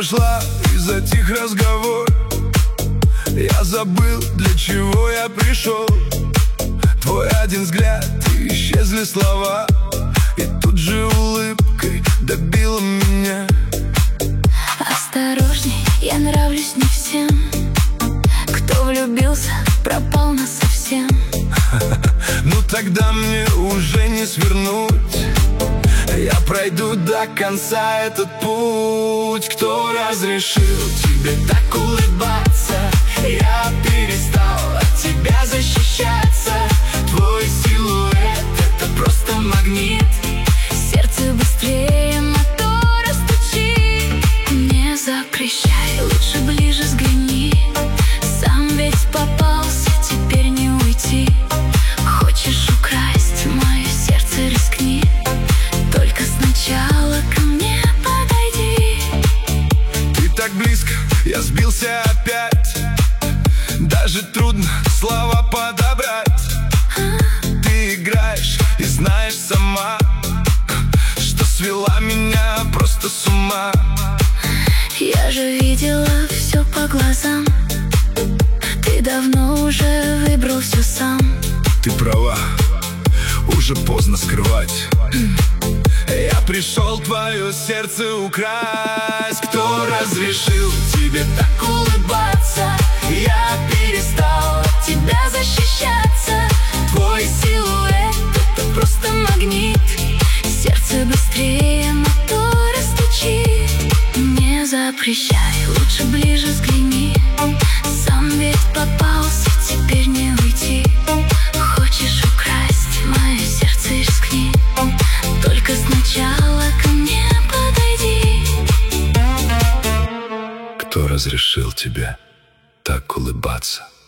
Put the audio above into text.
пошла и затих разговор. Я забыл, для чего я пришел. Твой один взгляд, и исчезли слова, и тут же улыбкой добила меня. Осторожней, я нравлюсь не всем. Кто влюбился, пропал насовсем. Ну тогда мне уже не свернуть. Я пройду до конца этот путь. Кто разрешил тебе так улыбаться? Я перестал от тебя защищаться. Твой силуэт — это просто магнит. Сердце быстрее мотора стучит. Не запрещай, лучше ближе взгляни. Сам ведь попался, теперь не уйти. Хочешь украсть мое сердце, рискни. Только сначала ко мне подойди. Ты так близко, я сбился опять. Даже трудно слова подобрать. Ты играешь и знаешь сама, что свела меня просто с ума. Я же видела все по глазам. Ты давно уже выбрал все сам. Ты права, уже поздно скрывать. Я пришел твое сердце украсть. Кто разрешил тебе так улыбаться? Я перестал от тебя защищаться. Твой силуэт — это просто магнит. Сердце быстрее мотора стучит. Не запрещай, лучше ближе взгляни. Сам ведь попался, теперь не уйти. Хочешь украсть мое сердце, рискни. Только сначала ко мне подойди. Кто разрешил тебе так улыбаться?